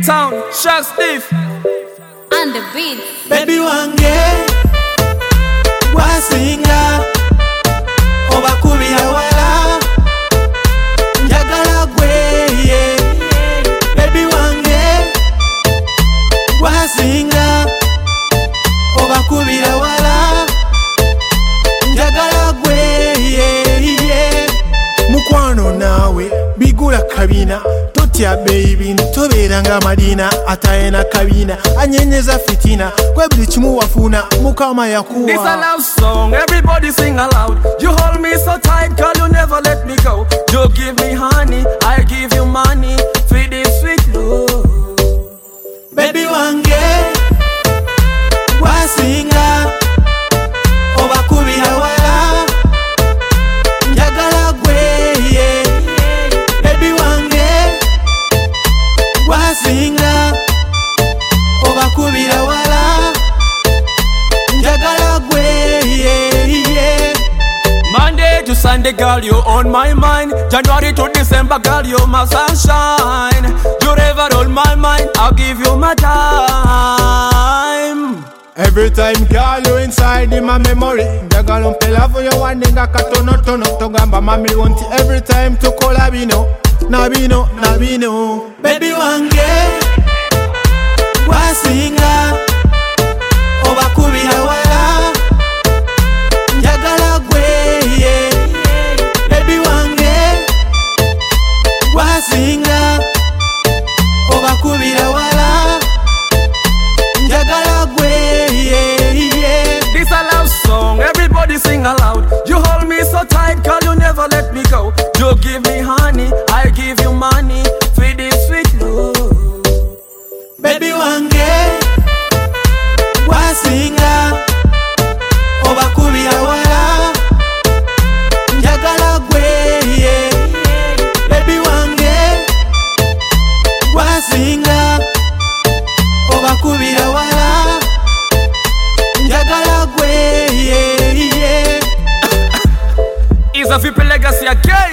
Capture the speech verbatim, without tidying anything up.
Town, Shaq Steve and the beat. Baby wange wasinga obakubira wala njagala gwe yeah. Baby wange wasinga obakubira wala njagala gwe yeah, yeah. Mukwano nawe bigula kabina totya baby ntoberanga madina atayena kabina anyenyeza fitina kwe buli kimu wafuna mukama yakuwa. This a love song, everybody sing aloud. You hold me so tight, girl, you never let me go. You give me honey, I give you money. Feed this sweet love. Baby wange wasinga obakubira wala njagala gwe yeah. Baby wange wasinga obakubira wala njagala gwe yeah, yeah. Monday to Sunday, girl, you on my mind. January to December, girl, you my sunshine. You never on my mind, I'll give you my time. Every time girl you inside in my memory njagala mpela for you one nga katono tono togamba mami wanti every time to kola bino na bino na bino. Baby wange wasinga obakubira wala njagala gwe yeah. Baby wange wasinga obakubira wala njagala gwe yeah, yeah. This a love song, everybody sing aloud. You hold me so tight, girl, you never let me go. You give me honey, I give you money. Feed this sweet love. Baby wange wasinga obakubira wala njagala gwe yeah. Baby wange wasinga obakubira wala njagala gwe yeah, yeah. It's a Vipi legacy again.